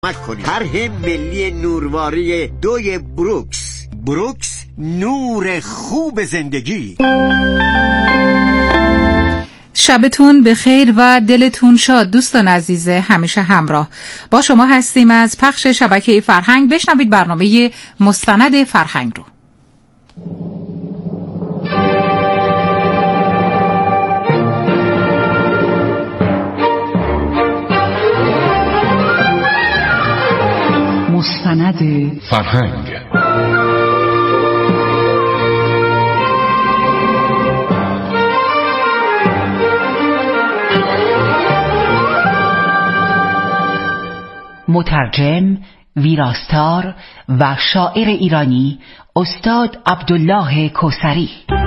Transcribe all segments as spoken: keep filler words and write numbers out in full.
کنید. طرح ملی نورواری دوی بروکس. بروکس، نور خوب زندگی. شبتون بخیر و دلتون شاد دوستان عزیز همیشه همراه با شما هستیم از پخش شبکه فرهنگ. بشنوید برنامه مستند فرهنگ رو. مستند فرهنگ. مترجم، ویراستار و شاعر ایرانی استاد عبدالله کوثری.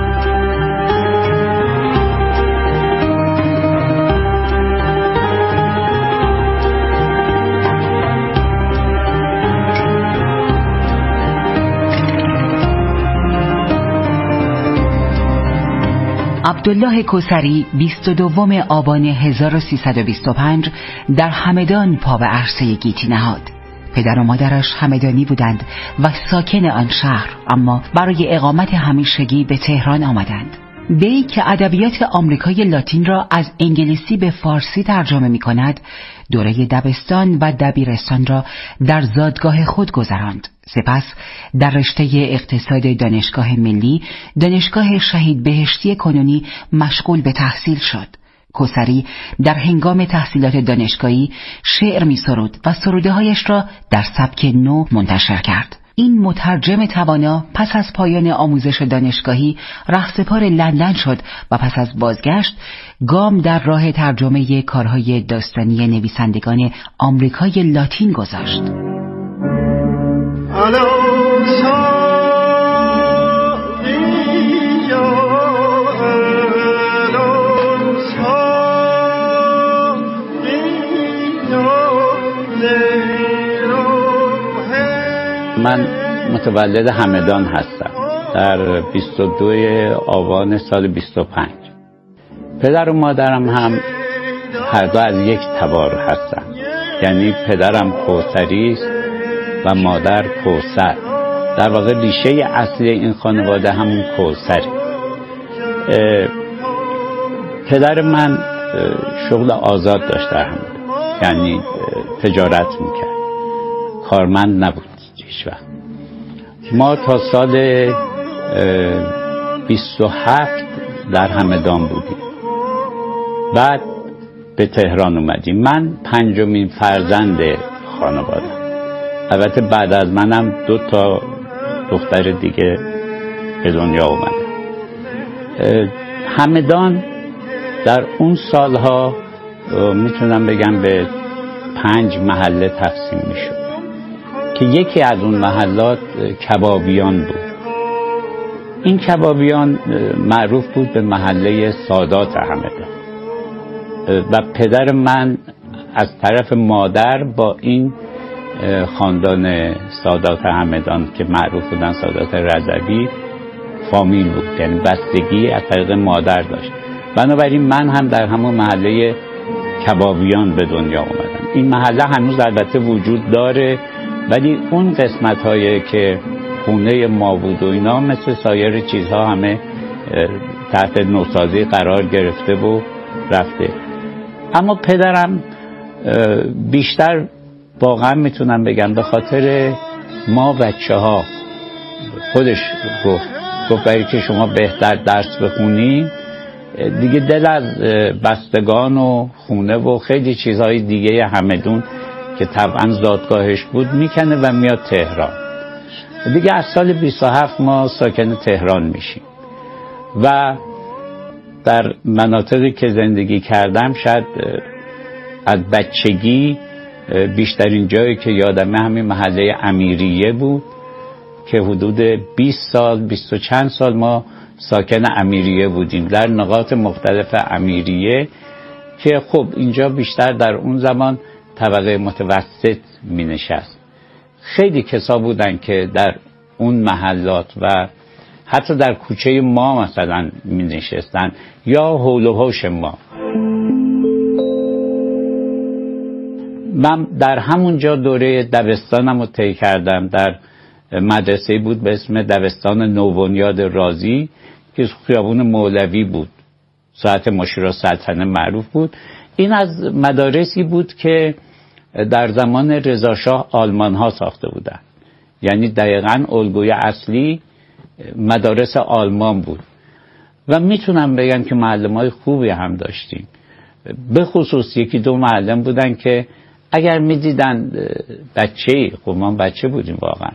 عبدالله کوثری بیست و دوم آبان هزار و سیصد و بیست و پنج در همدان پا به عرصه گیتی نهاد. پدر و مادرش همدانی بودند و ساکن آن شهر، اما برای اقامت همیشگی به تهران آمدند. وی که ادبیات آمریکای لاتین را از انگلیسی به فارسی ترجمه می کند، دوره دبستان و دبیرستان را در زادگاه خود گذراند. سپس در رشته اقتصاد دانشگاه ملی، دانشگاه شهید بهشتی کنونی مشغول به تحصیل شد. کوثری در هنگام تحصیلات دانشگاهی شعر می سرود و سروده‌هایش را در سبک نو منتشر کرد. این مترجم توانا پس از پایان آموزش دانشگاهی رهسپار لندن شد و پس از بازگشت گام در راه ترجمه کارهای داستانی نویسندگان آمریکای لاتین گذاشت. من متولد همدان هستم در بیست و دو آبان سال بیست و پنج. پدر و مادرم هم هر دو از یک تبار هستن، یعنی پدرم کوثری است و مادر کوثر. در واقع ریشه اصلی این خانواده همون کوثری. پدر من شغل آزاد داشت در همدان، یعنی تجارت میکرد، کارمند نبود هیچ وقت. ما تا سال بیست و هفت در همدان بودیم، بعد به تهران اومدیم. من پنجمین فرزند خانواده. البته بعد از منم دو تا دختر دیگه به دنیا اومدن. همدان در اون سالها میتونم بگم به پنج محله تقسیم میشد که یکی از اون محلات کبابیان بود. این کبابیان معروف بود به محله سادات همدان و پدر من از طرف مادر با این خاندان سادات همدان که معروف بودن سادات رضوی فامیل بود، یعنی بستگی از طریق مادر داشت. بنابراین من هم در همون محله کبابیان به دنیا اومدم. این محله هنوز البته وجود داره، ولی اون قسمت هایی که خونه ما بود و اینا مثل سایر چیزها همه تحت نوسازی قرار گرفته و رفته. اما پدرم بیشتر واقعا میتونم بگم به خاطر ما بچه ها خودش گفت گفت برای که شما بهتر درس بخونید دیگه دل از بستگان و خونه و خیلی چیزهای دیگه همدون که طبعا زادگاهش بود میکنه و میاد تهران. دیگه از سال بیست و هفت ما ساکن تهران میشیم و در مناطقی که زندگی کردم شاید از بچگی بیشترین جایی که یادمه همین محله امیریه بود که حدود بیست سال بیست و چند سال ما ساکن امیریه بودیم در نقاط مختلف امیریه که خب اینجا بیشتر در اون زمان طبقه متوسط می نشست. خیلی کسا بودن که در اون محلات و حتی در کوچه ما مثلا می نشستن یا حول و حوش ما. من در همونجا دوره دبستانم رو طی کردم. در مدرسه بود به اسم دبستان نوبنیاد رازی که خیابون مولوی بود، ساعت مشیر السلطنه معروف بود. این از مدارسی بود که در زمان رضاشاه آلمان ها ساخته بودن، یعنی دقیقاً الگوی اصلی مدارس آلمان بود و میتونم بگم که معلمای خوبی هم داشتیم. به خصوص یکی دو معلم بودن که اگر میدیدن بچه‌ای، خب ما بچه بودیم واقعا،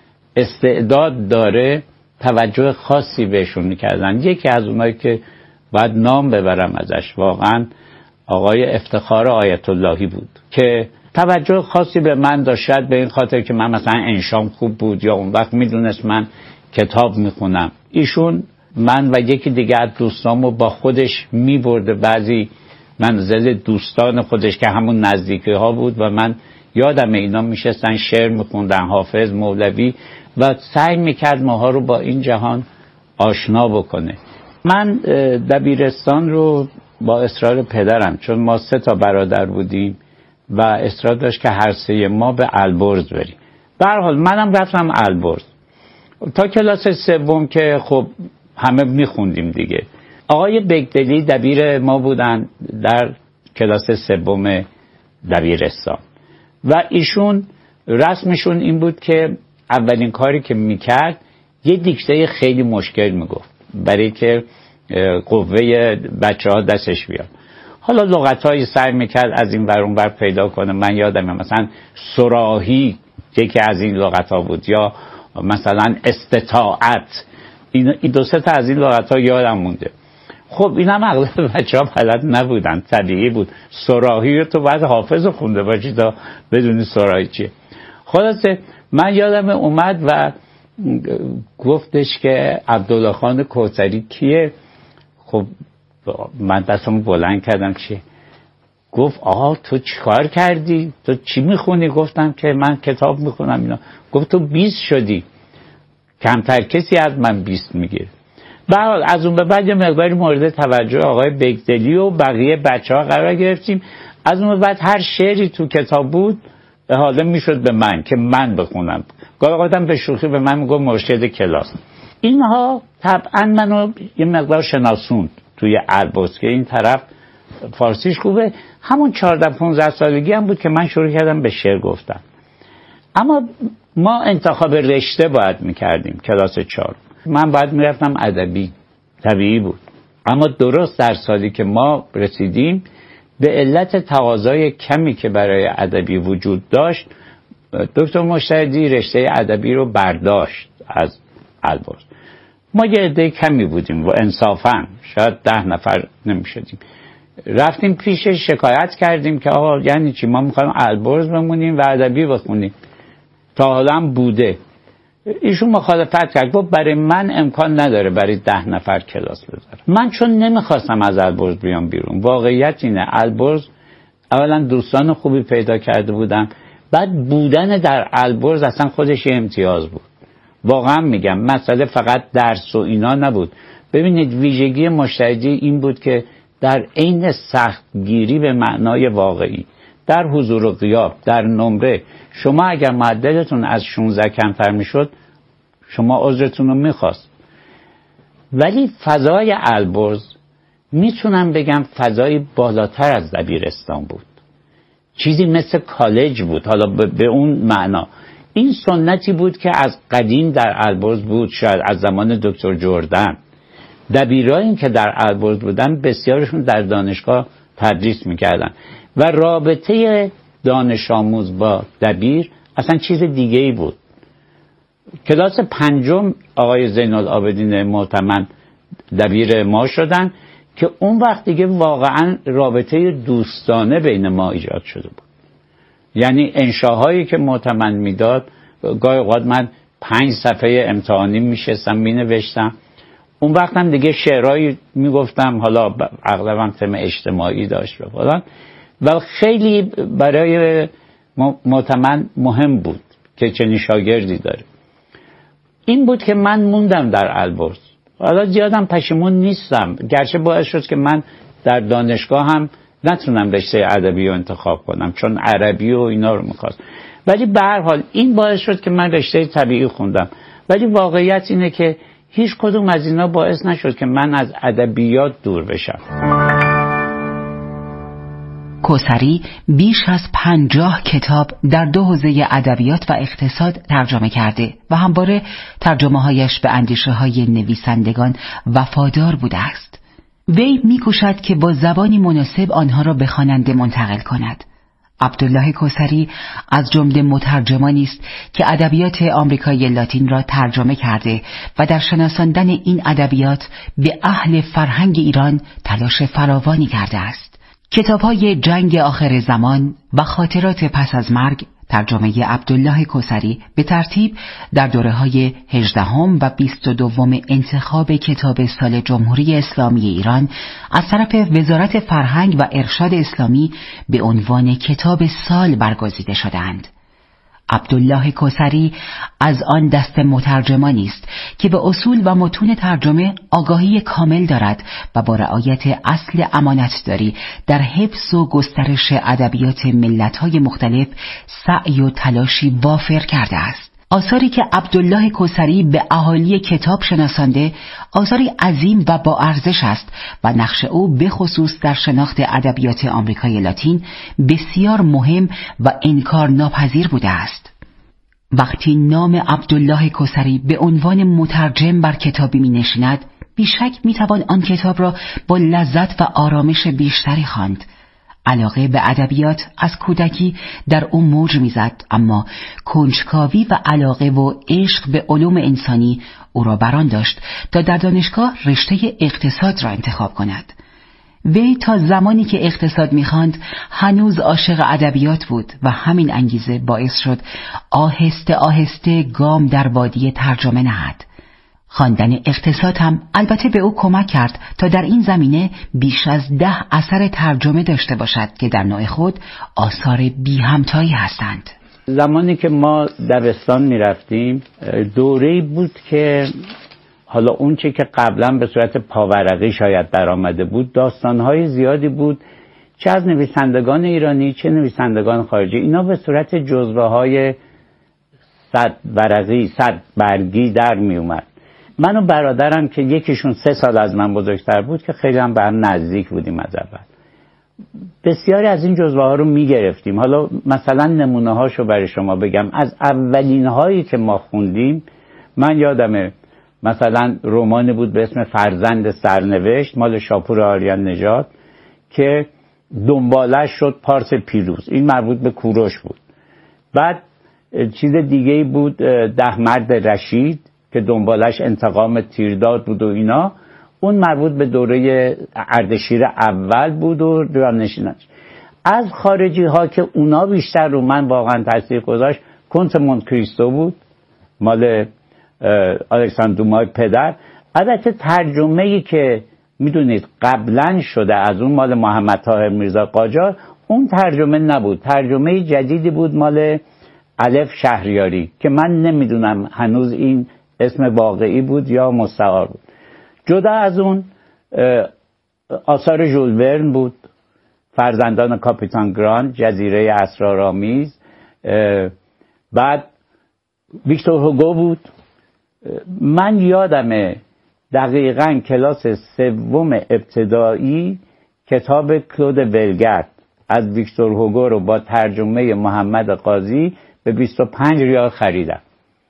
استعداد داره، توجه خاصی بهشون میکردن. یکی از اونایی که باید نام ببرم ازش واقعا آقای افتخار آیت اللهی بود که توجه خاصی به من داشت، به این خاطر که من مثلا انشام خوب بود یا اون وقت میدونست من کتاب میخونم. ایشون من و یکی دیگه از دوستامو با خودش میبرده بعضی منزل دوستان خودش که همون نزدیکی ها بود و من یادم اینا میشستن شعر میخوندن، حافظ، مولوی، و سعی میکرد ماها رو با این جهان آشنا بکنه. من دبیرستان رو با اصرار پدرم، چون ما سه تا برادر بودیم و اصرار داشت که هر سه ما به البرز بریم. به هر حال منم رفتم البرز تا کلاس سوم که خب همه میخوندیم دیگه. آقای بگدلی دبیر ما بودن در کلاس سوم دبیرستان و ایشون رسمشون این بود که اولین کاری که میکرد یه دیکته خیلی مشکل میگفت برای که قوه بچه ها دستش بیاد. حالا لغت‌های سعی میکرد از این ور اون ور پیدا کنه. من یادمه مثلا صراحی یکی از این لغت‌ها بود، یا مثلا استطاعت. این دو سه تا از این لغت‌ها یادم مونده. خب این هم اغلب بچه‌ها بلد نبودن، طبیعی بود. صراحی رو تو بعد حافظ خونده باشی تا بدونی صراحی چیه. خلاصه من یادم اومد و گفتش که عبدالله خان کوثری کیه؟ خب من دستمو بلند کردم چیه؟ گفت آقا تو چیکار کردی؟ تو چی میخونی؟ گفتم که من کتاب میخونم اینا. گفت تو بیست شدی. کمتر کسی از من بیست میگیره. به هر حال از اون به بعد یه مقداری مورد توجه آقای بگدلی و بقیه بچه ها قرار گرفتیم. از اون به بعد هر شعری تو کتاب بود حالا میشد به من که من بخونم. گاهی اوقاتم به شوخی به من میگفت مرشد کلاس. اینها طبعا منو یه مقدار شناسوند توی البرز که این طرف فارسیش خوبه. همون چهارده پانزده سالگی هم بود که من شروع کردم به شعر گفتن. اما ما انتخاب رشته باید میکردیم کلاس چهار. من باید میرفتم ادبی، طبیعی بود. اما درست در سالی که ما رسیدیم به علت تقاضای کمی که برای ادبی وجود داشت، دکتر مشتهدی رشته ادبی رو برداشت از البرز. ما یه عده کمی بودیم و انصافاً شاید ده نفر نمیشدیم. رفتیم پیشش شکایت کردیم که آقا یعنی چی ما میخوایم البرز بمونیم و ادبی بخونیم؟ تا حالا هم بوده. ایشون مخالفت کرد، گفت برای من امکان نداره برای ده نفر کلاس بذارم. من چون نمیخواستم از البرز بیام بیرون، واقعیت اینه البرز اولا دوستان خوبی پیدا کرده بودم، بعد بودن در البرز اصلا خودش امتیاز بود. واقعا میگم مسئله فقط درس و اینا نبود. ببینید ویژگی مشتهدی این بود که در عین سختگیری به معنای واقعی، در حضور و غیاب، در نمره، شما اگر معدلتون از شانزده کمتر میشد شما عذرتون رو میخواست. ولی فضای البرز میتونم بگم فضای بالاتر از دبیرستان بود، چیزی مثل کالج بود. حالا به اون معنا این سنتی بود که از قدیم در البرز بود، شاید از زمان دکتر جردن. دبیرایی که در البرز بودن بسیارشون در دانشگاه تدریس میکردن و رابطه دانش آموز با دبیر اصلا چیز دیگه ای بود. کلاس پنجم آقای زین العابدین معتمد دبیر ما شدن که اون وقت دیگه واقعا رابطه دوستانه بین ما ایجاد شده بود. یعنی انشاهایی که معتمد میداد، گاهی اوقات من پنج صفحه امتحانی میشستم مینوشتم. اون وقت هم دیگه شعرهایی میگفتم، حالا اغلبا تم اجتماعی داشت و فلان، و خیلی برای معتمد مهم بود که چنین شاگردی داره. این بود که من موندم در البرز. حالا زیادم پشیمون نیستم، گرچه باعث شد که من در دانشگاه هم نتونم رشته ادبی رو انتخاب کنم چون عربی و اینا رو میخواست. ولی به هر حال این باعث شد که من رشته طبیعی خوندم. ولی واقعیت اینه که هیچ کدوم از اینا باعث نشد که من از ادبیات دور بشم. کوثری بیش از پنجاه کتاب در دو حوزه ادبیات و اقتصاد ترجمه کرده و همواره ترجمه‌هایش به اندیشه‌های نویسندگان وفادار بوده است. وی می‌کوشد که با زبانی مناسب آنها را به خواننده منتقل کند. عبدالله کوثری از جمله مترجمانی است که ادبیات آمریکای لاتین را ترجمه کرده و در شناساندن این ادبیات به اهل فرهنگ ایران تلاش فراوانی کرده است. کتاب‌های جنگ آخر زمان و خاطرات پس از مرگ ترجمه عبدالله کوثری به ترتیب در دوره‌های هجدهم و بیست و دوم انتخاب کتاب سال جمهوری اسلامی ایران از طرف وزارت فرهنگ و ارشاد اسلامی به عنوان کتاب سال برگزیده شدند. عبدالله کوثری از آن دست مترجمانی است که به اصول و متون ترجمه آگاهی کامل دارد و با رعایت اصل امانتداری در حفظ و گسترش ادبیات ملت‌های مختلف سعی و تلاشی وافر کرده است. آثاری که عبدالله کوثری به اهالی کتاب شناسانده آثاری عظیم و با ارزش است و نقش او به خصوص در شناخت ادبیات آمریکای لاتین بسیار مهم و انکار ناپذیر بوده است. وقتی نام عبدالله کوثری به عنوان مترجم بر کتابی می نشیند، بیشک می توان آن کتاب را با لذت و آرامش بیشتری خواند. علاقه به ادبیات از کودکی در او موج میزد، اما کنجکاوی و علاقه و عشق به علوم انسانی او را بران داشت تا در دانشگاه رشته اقتصاد را انتخاب کند. وی تا زمانی که اقتصاد می‌خواند هنوز عاشق ادبیات بود و همین انگیزه باعث شد آهسته آهسته گام در وادی ترجمه نهد. خواندن اقتصاد هم البته به او کمک کرد تا در این زمینه بیش از ده اثر ترجمه داشته باشد که در نوع خود آثار بی همتایی هستند. زمانی که ما دبستان می رفتیم دوره‌ای بود که حالا اون چه که قبلا به صورت پاورقی شاید در آمده بود، داستانهای زیادی بود، چه از نویسندگان ایرانی چه نویسندگان خارجی. اینا به صورت جزوه‌های صد ورقی صد برگی در می اومد. من و برادرم که یکیشون سه سال از من بزرگتر بود که خیلی هم به هم نزدیک بودیم از اول، بسیاری از این جزوه ها رو می گرفتیم. حالا مثلا نمونه هاشو برای شما بگم. از اولین هایی که ما خوندیم من یادمه مثلا رمانی بود به اسم فرزند سرنوشت مال شاپور آریان نژاد که دنبالش شد پارس پیروز، این مربوط به کوروش بود. بعد چیز دیگه بود ده مرد رشید که دنبالش انتقام تیرداد بود و اینا، اون مربوط به دوره اردشیر اول بود و جانشینش. از خارجی ها که اونا بیشتر رو من واقعا تاثیر گذاشت کنت مونت کریستو بود مال الکساندر دومای پدر. البته ترجمه‌ای که میدونید قبلا شده از اون مال محمد طاهر میرزا قاجار، اون ترجمه نبود، ترجمه جدیدی بود مال الف شهریاری که من نمیدونم هنوز این اسم واقعی بود یا مستعار بود. جدا از اون آثار ژول ورن بود، فرزندان کاپیتان گراند، جزیره اسرارآمیز. بعد ویکتور هوگو بود. من یادمه دقیقاً کلاس سوم ابتدایی کتاب کلود ولگرد از ویکتور هوگو رو با ترجمه محمد قاضی به بیست و پنج ریال خریدم.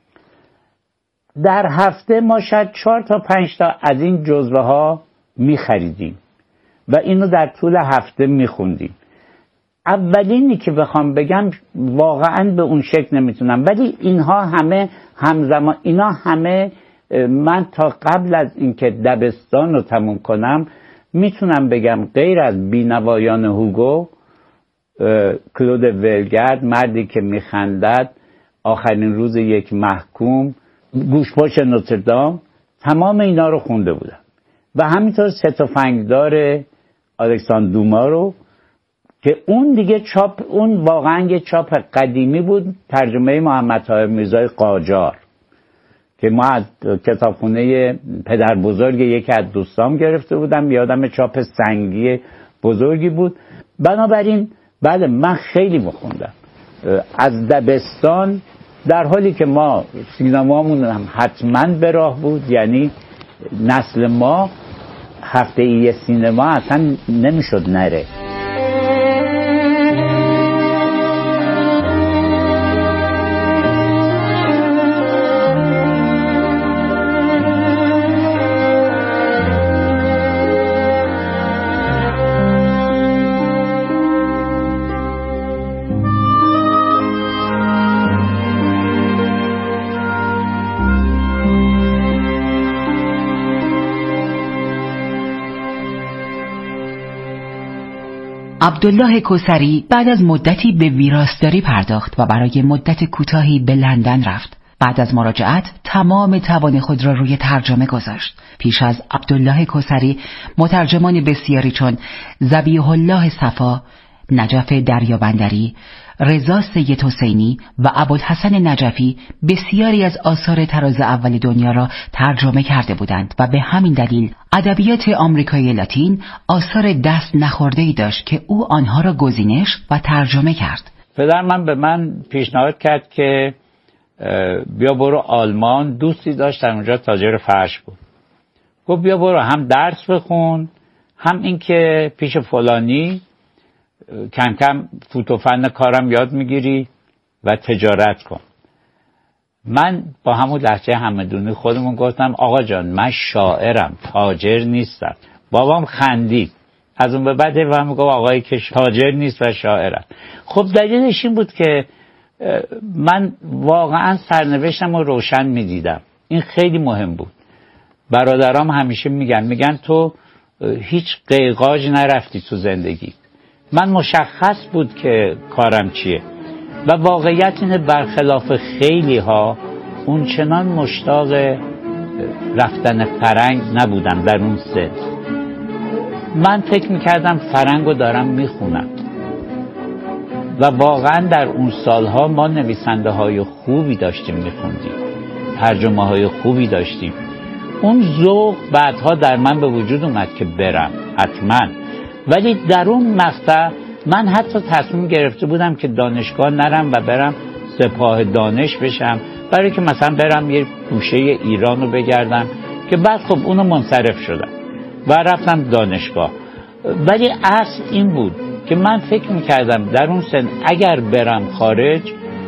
در هفته ما شاید چهار تا پنج تا از این جزوه ها می خریدیم و اینو در طول هفته می خوندیم. اولینی که بخوام بگم واقعا به اون شکل نمیتونم، ولی اینها همه همزمان، اینا همه من تا قبل از اینکه دبستان رو تموم کنم میتونم بگم غیر از بینوایان هوگو، کلود ولگرد، مردی که میخندد، آخرین روز یک محکوم، گوشپشت نوتردام، تمام اینا رو خونده بودم و همینطور سه تفنگدار الکساندر دوما رو که اون دیگه چاپ، اون واقعا یه چاپ قدیمی بود، ترجمه محمد طاهر میرزای قاجار که ما از کتابخونه پدر بزرگ یکی از دوستام گرفته بودم. یادم چاپ سنگی بزرگی بود. بنابراین بله من خیلی میخوندم از دبستان، در حالی که ما سینمامون هم حتما به راه بود، یعنی نسل ما هفته ای سینما اصلا نمیشد نره. عبدالله کوثری بعد از مدتی به ویراستاری پرداخت و برای مدت کوتاهی به لندن رفت. بعد از مراجعت تمام توان خود را روی ترجمه گذاشت. پیش از عبدالله کوثری مترجمان بسیاری چون ذبیح الله صفا، نجف دریابندری، رضا سید حسینی و ابوالحسن نجفی بسیاری از آثار طراز اول دنیا را ترجمه کرده بودند و به همین دلیل ادبیات آمریکایی لاتین آثار دست نخورده‌ای داشت که او آنها را گزینش و ترجمه کرد. پدر من به من پیشنهاد کرد که بیا برو آلمان، دوستی داشت در اونجا تاجر فرش بود. گفت بیا برو هم درس بخون، هم اینکه پیش فلانی کم کم فوت و فن کارم یاد میگیری و تجارت کن. من با همون لهجه همدونی خودمون گفتم آقا جان من شاعرم، تاجر نیستم. بابام خندید. از اون به بعد و هم گفت آقایی که تاجر نیست و شاعرم. خب دلیلش این بود که من واقعا سرنوشتم رو روشن میدیدم. این خیلی مهم بود. برادرام همیشه میگن میگن تو هیچ قیقاج نرفتی تو زندگی. من مشخص بود که کارم چیه و واقعیت اینه برخلاف خیلی ها اون چنان مشتاق رفتن فرنگ نبودم در اون سن. من فکر میکردم فرنگو دارم میخونم و واقعا در اون سالها ما نویسنده های خوبی داشتیم میخوندیم، ترجمه های خوبی داشتیم. اون ذوق بعدها در من به وجود اومد که برم حتما، ولی در اون مقطع من حتی تصمیم گرفته بودم که دانشگاه نرم و برم سپاه دانش بشم، برای که مثلا برم یه گوشه ایران رو بگردم، که بعد خب اونو منصرف شدم و رفتم دانشگاه. ولی اصل این بود که من فکر میکردم در اون سن اگر برم خارج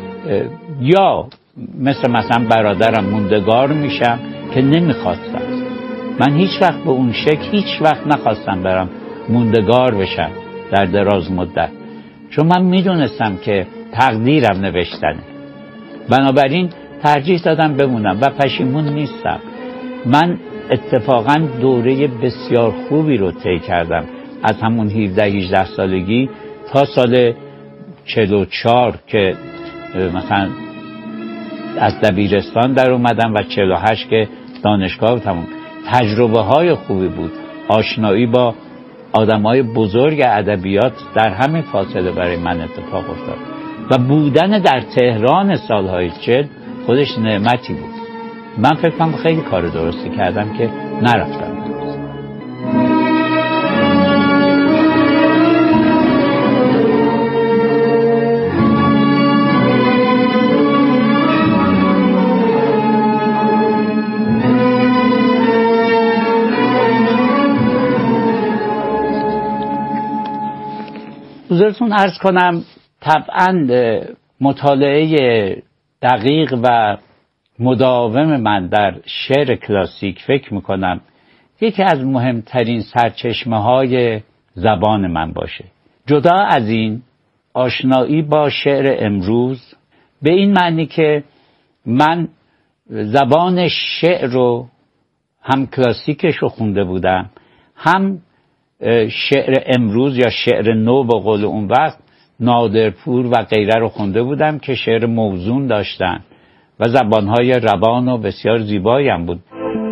یا مثل مثلا برادرم موندگار میشم که نمیخواستم. من هیچ وقت به اون شکل هیچ وقت نخواستم برم موندگار بشم در دراز مدت، چون من میدونستم که تقدیرم نوشتنه. بنابراین ترجیح دادم بمونم و پشیمون نیستم. من اتفاقا دوره بسیار خوبی رو طی کردم از همون هفده هجده سالگی تا سال چهل و چهار که مثلا از دبیرستان در اومدم و چهل و هشت که دانشگاه تموم. تجربه های خوبی بود، آشنایی با آدمای بزرگ ادبیات در همین فاصله برای من اتفاق افتاد و بودن در تهران سالهای چهل خودش نعمتی بود. من فکر کنم خیلی کار درستی کردم که نرفتم. حضورتون عرض کنم طبعا مطالعه دقیق و مداوم من در شعر کلاسیک فکر میکنم یکی از مهمترین سرچشمه های زبان من باشه. جدا از این آشنایی با شعر امروز به این معنی که من زبان شعر رو هم کلاسیکش رو خونده بودم، هم شعر امروز یا شعر نو به قول اون وقت نادرپور و غیره رو خونده بودم که شعر موزون داشتن و زبانهای روان و بسیار زیبایی هم بود.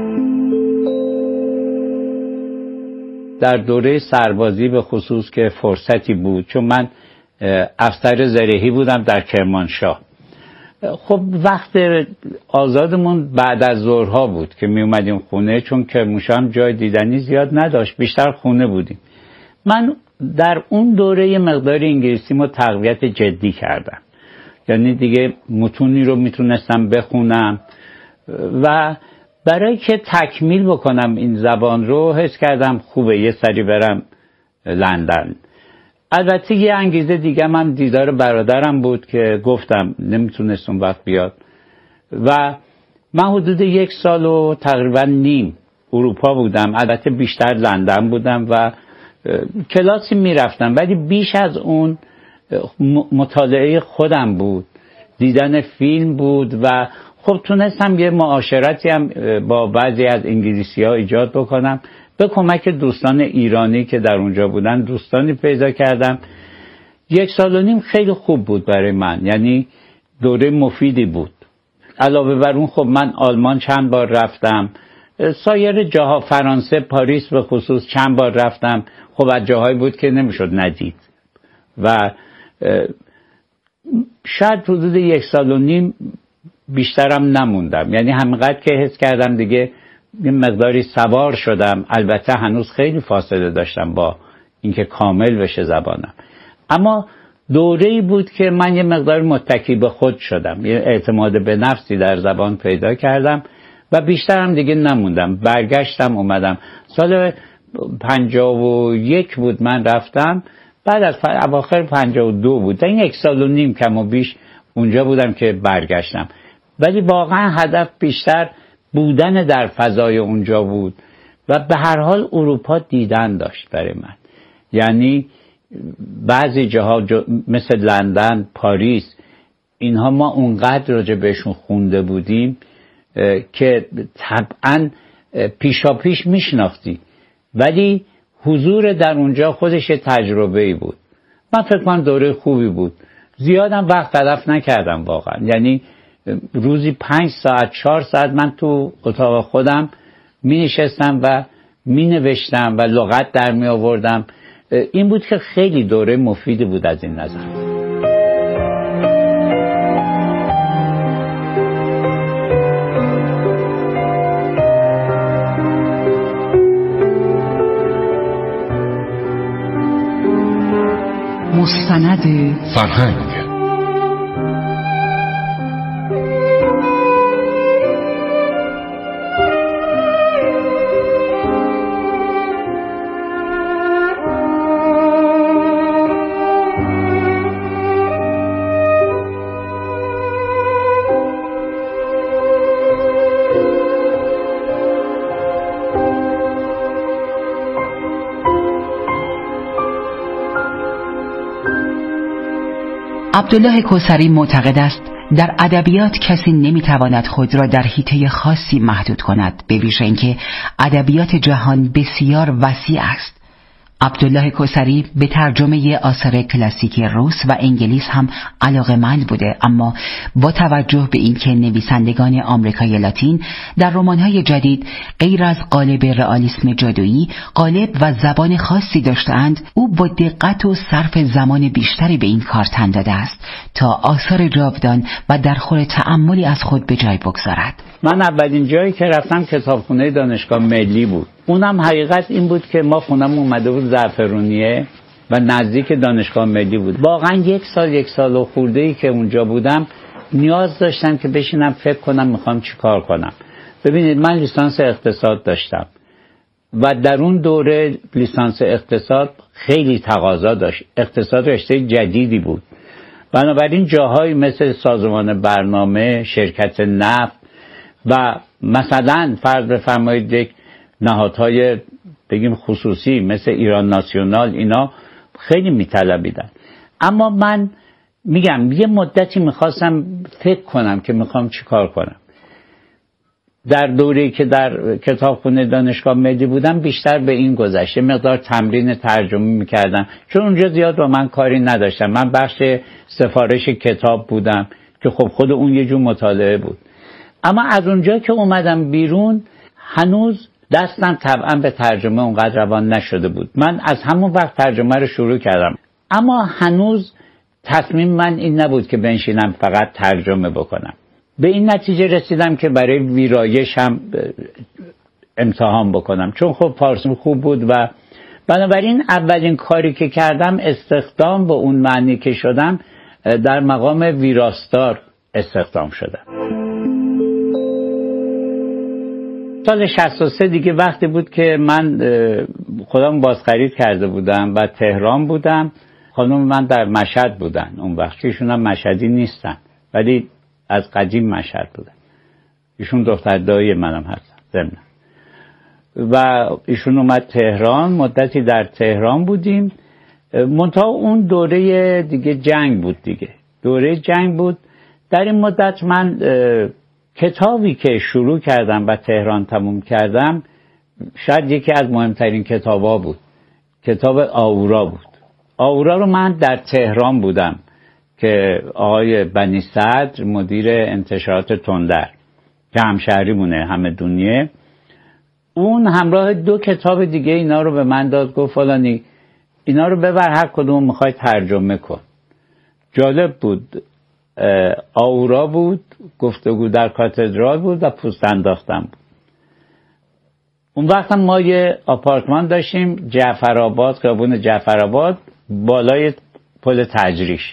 در دوره سربازی به خصوص که فرصتی بود، چون من افسر زرهی بودم در کرمانشاه. خب وقت آزادمون بعد از ظهرها بود که می اومدیم خونه، چون کرمانشاه هم جای دیدنی زیاد نداشت، بیشتر خونه بودیم. من در اون دوره یه مقدار انگلیسیمو تقویت جدی کردم، یعنی دیگه متونی رو میتونستم بخونم و برای که تکمیل بکنم این زبان رو حس کردم خوبه یه سری برم لندن. البته یه انگیزه دیگه من دیدار برادرم بود که گفتم نمیتونست اون وقت بیاد و من حدود یک سال و تقریبا نیم اروپا بودم. البته بیشتر لندن بودم و کلاسی میرفتم، ولی بیش از اون مطالعه خودم بود، دیدن فیلم بود و خب تونستم یه معاشرتی هم با بعضی از انگلیسی ها ایجاد بکنم. به کمک دوستان ایرانی که در اونجا بودن دوستانی پیدا کردم. یک سال و نیم خیلی خوب بود برای من، یعنی دوره مفیدی بود. علاوه بر اون خب من آلمان چند بار رفتم، سایر جاها، فرانسه، پاریس به خصوص چند بار رفتم. خب از جاهایی بود که نمیشد ندید و شاید حدود یک سال و نیم بیشترم نموندم، یعنی همینقدر که حس کردم دیگه یه مقداری سوار شدم. البته هنوز خیلی فاصله داشتم با اینکه کامل بشه زبانم، اما دوره‌ای بود که من یه مقدار متکی به خود شدم، یه اعتماد به نفسی در زبان پیدا کردم و بیشترم دیگه نموندم. برگشتم اومدم سال پنجاه و یک بود من رفتم، بعد از اواخر پنجاه و دو بود، این یک سال و نیم کم و بیش اونجا بودم که برگشتم. ولی واقعا هدف بیشتر بودن در فضای اونجا بود و به هر حال اروپا دیدن داشت برای من. یعنی بعضی جاها مثل لندن، پاریس، اینها ما اونقدر راجع بهشون خونده بودیم که طبعا پیشا پیش میشناختی، ولی حضور در اونجا خودش تجربه‌ای بود. من فکر کنم دوره خوبی بود. زیادم وقت تلف نکردم واقعا، یعنی روزی پنج ساعت چهار ساعت من تو اتاق خودم می نشستم و می نوشتم و لغت در می آوردم. این بود که خیلی دوره مفیدی بود از این نظر. مستند فرهنگ. عبدالله کوثری معتقد است در ادبیات کسی نمیتواند خود را در حیطه خاصی محدود کند، به ویژه اینکه ادبیات جهان بسیار وسیع است. عبدالله کوثری به ترجمه آثار کلاسیک روس و انگلیس هم علاقه‌مند بوده، اما با توجه به اینکه نویسندگان آمریکای لاتین در رمان‌های جدید غیر از قالب رئالیسم جادویی قالب و زبان خاصی داشتند، او با دقت و صرف زمان بیشتری به این کار تن داده است تا آثار جاودان و در خور تأملی از خود به جای بگذارد. من اولین جایی که رفتم کتابخونه دانشگاه ملی بود. اونم حقیقت این بود که ما خونم اومده بود زعفرونیه و نزدیک دانشگاه ملی بود. واقعا یک سال یک سال و خورده‌ای که اونجا بودم نیاز داشتم که بشینم فکر کنم میخوام چی کار کنم. ببینید من لیسانس اقتصاد داشتم و در اون دوره لیسانس اقتصاد خیلی تقاضا داشت. اقتصاد رشته جدیدی بود، بنابراین جاهایی مثل سازمان برنامه، شرکت نفت و مثلا فرض بفرمایید یک نهادهای بگیم خصوصی مثل ایران ناسیونال اینا خیلی میطلبیدن. اما من میگم یه مدتی میخواستم فکر کنم که میخوام چی کار کنم. در دوره‌ای که در کتابخونه دانشگاه ملی بودم بیشتر به این گذشته مقدار تمرین ترجمه میکردم، چون اونجا زیاد با من کاری نداشتم. من بخش سفارش کتاب بودم که خب خود اون یه جور مطالعه بود. اما از اونجا که اومدم بیرون هنوز دستم طبعا به ترجمه اونقدر روان نشده بود. من از همون وقت ترجمه رو شروع کردم، اما هنوز تصمیم من این نبود که بنشینم فقط ترجمه بکنم. به این نتیجه رسیدم که برای ویرایش هم امتحان بکنم، چون خب فارسی خوب بود و بنابراین اولین کاری که کردم استخدام به اون معنی که شدم در مقام ویراستار استخدام شدم. سال شصت و سه دیگه وقتی بود که من خودم بازخرید کرده بودم و تهران بودم. خانم من در مشهد بودن، اون وقت ایشون هم مشهدی نیستن ولی از قدیم مشهد بودن. ایشون دختر دایی منم هستن ضمن. و ایشون اومد تهران، مدتی در تهران بودیم. منتها اون دوره دیگه جنگ بود دیگه دوره جنگ بود. در این مدت من کتابی که شروع کردم و تهران تموم کردم شاید یکی از مهمترین کتابا بود، کتاب آورا بود. آورا رو من در تهران بودم که آقای بنی صدر مدیر انتشارات تندر که همشهری مونه همه دنیه، اون همراه دو کتاب دیگه اینا رو به من داد، گفت فلانی اینا رو ببر هر کدوم میخوای ترجمه کن. جالب بود. آورا بود، گفتگو در کاتدرال بود و پوست انداختن بود. اون وقت ما یه آپارتمان داشتیم جعفرآباد، خیابون جعفرآباد بالای پل تجریش.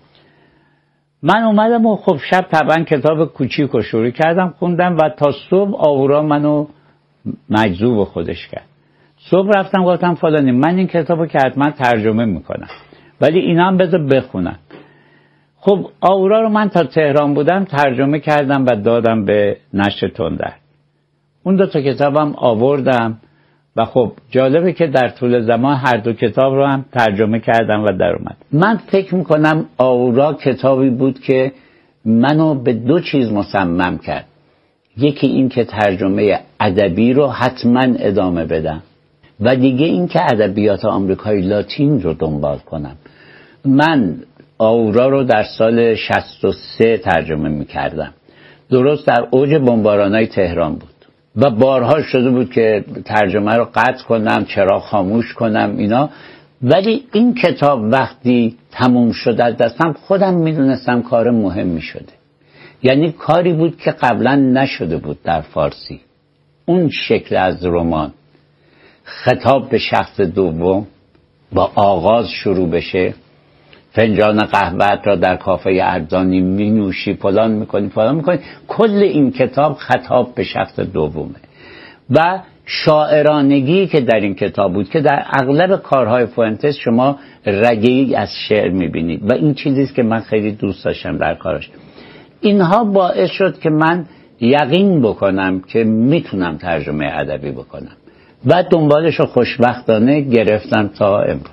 من اومدم و خب شب طبعا کتاب کوچیک رو شروع کردم خوندم و تا صبح آورا منو مجذوب خودش کرد. صبح رفتم گفتم فلانی من این کتاب رو که حتما ترجمه میکنم ولی اینا هم بذار بخونم. خب آورا رو من تا تهران بودم ترجمه کردم و دادم به نشر تندر. اون دو تا کتابم آوردم و خب جالبه که در طول زمان هر دو کتاب رو هم ترجمه کردم و در اومد. من فکر میکنم آورا کتابی بود که منو به دو چیز مصمم کرد. یکی این که ترجمه ادبی رو حتما ادامه بدم و دیگه این که ادبیات آمریکای لاتین رو دنبال کنم. من آورا رو در سال شصت و سه ترجمه میکردم، درست در اوج بمبارانای تهران بود و بارها شده بود که ترجمه رو قطع کنم، چرا خاموش کنم اینا. ولی این کتاب وقتی تموم شد از دستم خودم میدونستم کار مهمی شده، یعنی کاری بود که قبلا نشده بود در فارسی. اون شکل از رمان، خطاب به شخص دوم، با آغاز شروع بشه، فنجان قهوه‌ات را در کافه ارزانی می نوشی، فلان میکنی فلان میکنی. کل این کتاب خطاب به شخص دومه و شاعرانگی که در این کتاب بود که در اغلب کارهای فوئنتس شما رگه‌ای از شعر میبینید و این چیزیست که من خیلی دوست داشتم در کارش. اینها باعث شد که من یقین بکنم که میتونم ترجمه ادبی بکنم و دنبالش رو خوشبختانه گرفتم تا امروز.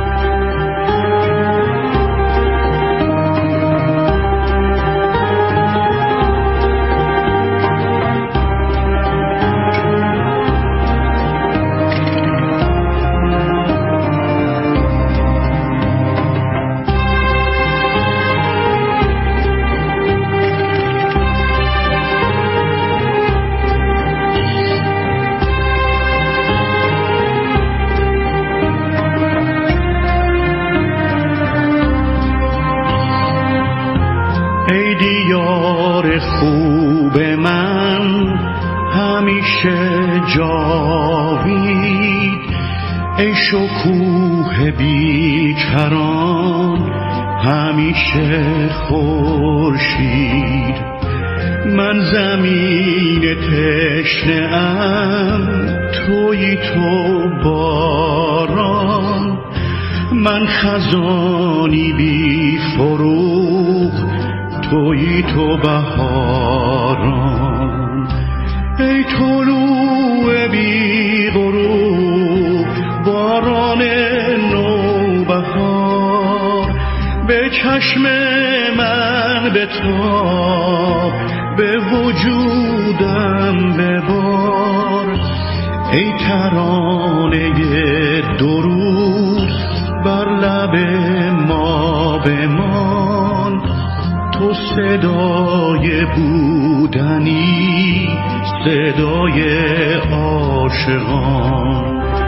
دیار خوب من همیشه جاوید، ای شکوه بیکران همیشه خورشید. من زمین تشنه ام، تویی تو باران، من خزانی بی فروغ، تویی تو بهاران. ای طلوع بی غروب، باران نوبهار، به چشم من بتاب، به وجودم ببار. ای ترانه درود بر لب ما بمان، تو صدای بودنی، صدای عاشقان.